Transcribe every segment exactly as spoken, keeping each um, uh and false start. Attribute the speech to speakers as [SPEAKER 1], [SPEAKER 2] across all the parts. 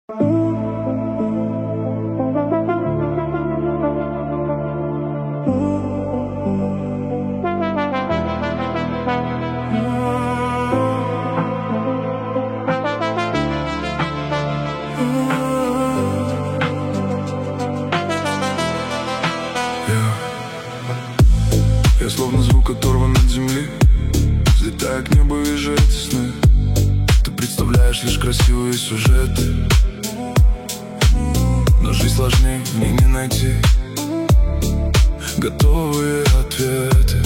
[SPEAKER 1] Я словно звук, оторван от земли, взлетая к небу, вижу эти сны. Ты представляешь лишь красивые сюжеты, но жизнь сложнее, в ней не найти готовые ответы.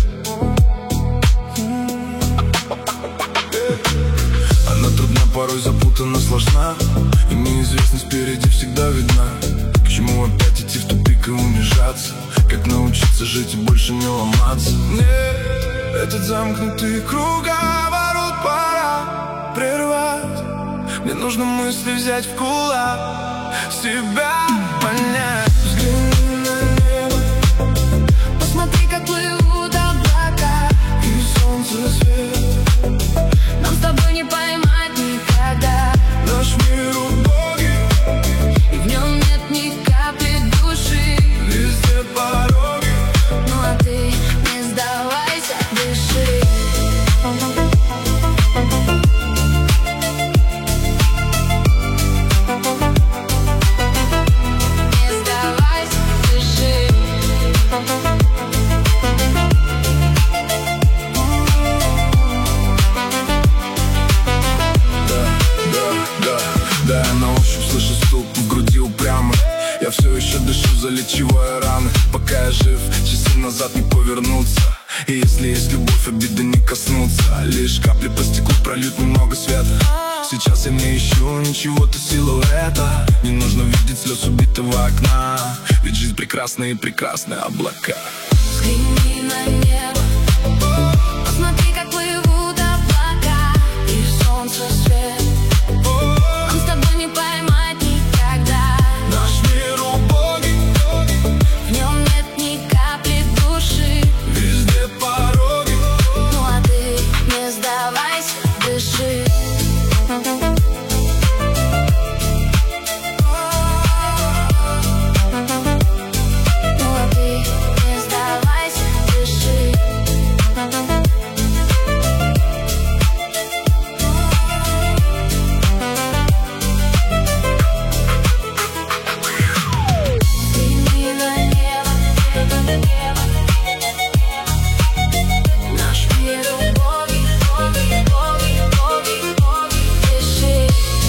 [SPEAKER 1] Она трудна, порой запутана, сложна, и неизвестность впереди всегда видна. К чему опять идти в тупик и унижаться? Как научиться жить и больше не ломаться? Нет, этот замкнутый круговорот пора прервать. Мне нужно мысли взять в кулак, себя понять. Взгляни на небо,
[SPEAKER 2] посмотри, как плывут облака
[SPEAKER 1] и солнце свет.
[SPEAKER 2] Нам с тобой не поймать никогда.
[SPEAKER 1] Наш мир убогий,
[SPEAKER 2] и в нем нет ни капли души.
[SPEAKER 1] везде пороги.
[SPEAKER 2] Ну а ты не сдавайся, дыши. Не сдавайся, дыши.
[SPEAKER 1] Да, да, да, да, я на ощупь слышу стук в груди упрямо. Я все еще дышу, залечивая раны. Пока я жив, часы назад не повернуться. И если есть любовь, обиды не коснуться. Лишь капли по стеклу прольют немного света. Сейчас я не ищу ничего-то силуэта. Не нужно видеть слез убитого окна, ведь жизнь прекрасна и прекрасны облака.
[SPEAKER 2] Взгляни на небо, посмотри, как плывут облака и солнце свет. Нам с тобой не поймать никогда.
[SPEAKER 1] Наш мир убогий,
[SPEAKER 2] В нем нет ни капли души.
[SPEAKER 1] везде пороги.
[SPEAKER 2] Ну а ты не сдавайся, дыши. Ну а ты не сдавайся, дыши. Взгляни на небо, наш мир убогий, убогий, убогий, убогий, убогий, дыши.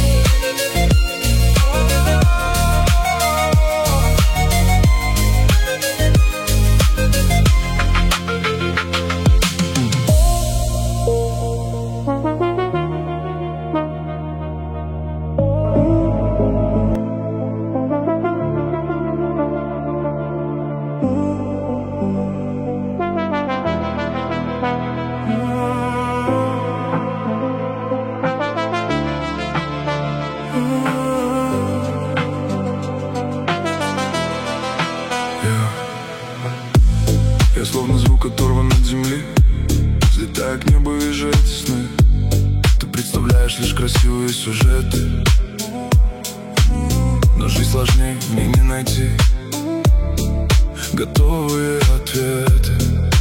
[SPEAKER 1] Я, я словно звук, оторван от земли, взлетая к небу, вижу эти сны. Ты представляешь лишь красивые сюжеты, но жизнь сложнее, в ней не найти готовые ответы.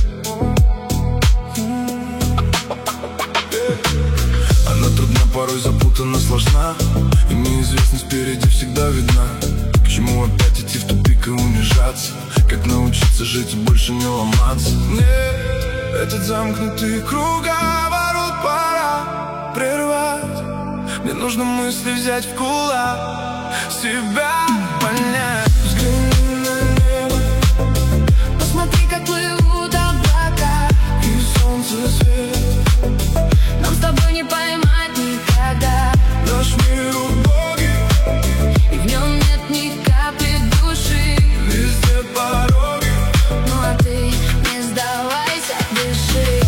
[SPEAKER 1] Она трудна, порой запутана, сложна, и неизвестность впереди всегда видна. К чему опять идти в тупик и унижаться? Как научиться жить и больше не ломаться? Нет, этот замкнутый круговорот пора прервать. Мне нужно мысли взять в кулак, себя понять. Взгляни на небо,
[SPEAKER 2] Посмотри, как плывут облака
[SPEAKER 1] и солнце свет.
[SPEAKER 2] Нам с тобой не поймать никогда.
[SPEAKER 1] Наш мир убогий,
[SPEAKER 2] И в нем нет ни капли души.
[SPEAKER 1] везде пороги.
[SPEAKER 2] Ну а ты не сдавайся, дыши.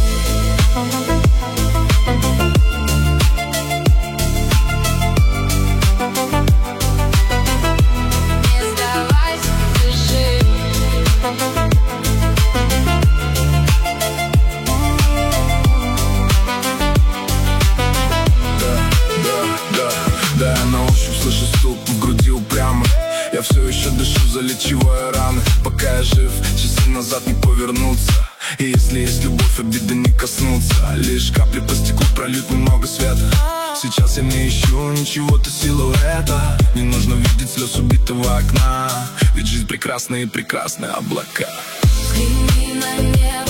[SPEAKER 2] Не сдавайся.
[SPEAKER 1] все еще дышу, залечивая раны. Пока я жив, часы назад не повернуться. И если есть любовь, обиды не коснутся. Лишь капли по стеклу прольют немного света. Сейчас я не ищу ничего-то силуэта. Не нужно видеть слез убитого окна, ведь жизнь прекрасна и прекрасны облака.
[SPEAKER 2] Взгляни на небо.